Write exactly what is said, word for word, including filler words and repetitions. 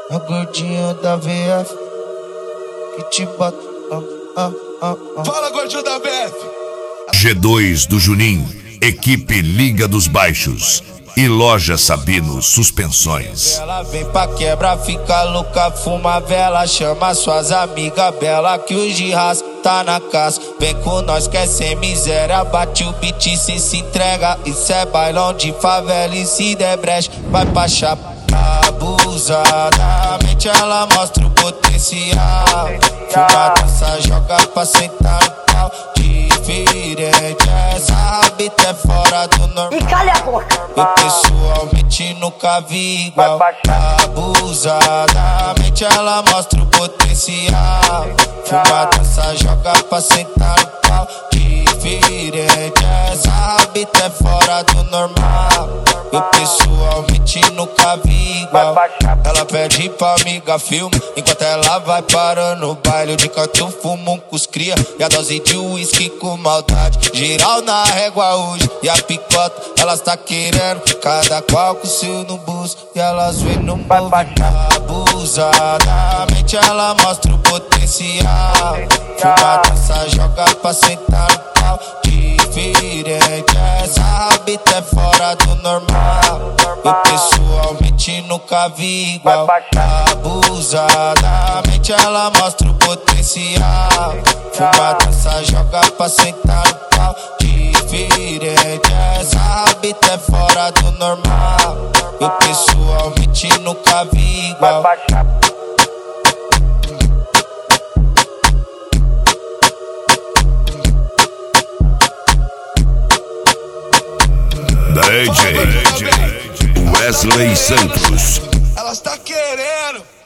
É o gordinho da V F que te bota. Ah, ah, ah, ah. Fala, gordinho da V F. G dois do Junim, equipe Liga dos Baixos e Loja Sabino Suspensões. Ela vem pra quebra, fica louca, fuma vela, chama suas amigas bela que o Girras tá na casa. Vem com nós que é sem miséria, bate o beat e cê se entrega. Isso é bailão de favela e se der brecha vai pra chapa. Abusadamente ela mostra o potencial. Fuma, dança, joga pra sentar no pau. Diferente, essa rabita é fora do normal. E calha a boca. Eu pessoalmente nunca vi igual. Abusadamente ela mostra o potencial. Fuma, dança, joga pra sentar no pau. Diferente, essa rabita é fora do normal. Eu pessoalmente nunca vi igual. Ela pede pra amiga filme, enquanto ela vai parando no baile. De canto fumo um cus cria e a dose de uísque com maldade. Geral na régua hoje e a picota elas tá querendo, cada qual com seu no buço e elas vêm no movimento. Abusadamente ela mostra o potencial. Fuma, dança, joga pra sentar no pau. Diferente, essa rabita é fora do normal. Eu pessoalmente nunca vi igual. Abusadamente ela mostra o potencial. Fuma, dança, joga pra sentar no pau. Diferente, essa rabita é fora do normal. Eu pessoalmente nunca vi igual. D J Wesley Santos. Elas tá querendo.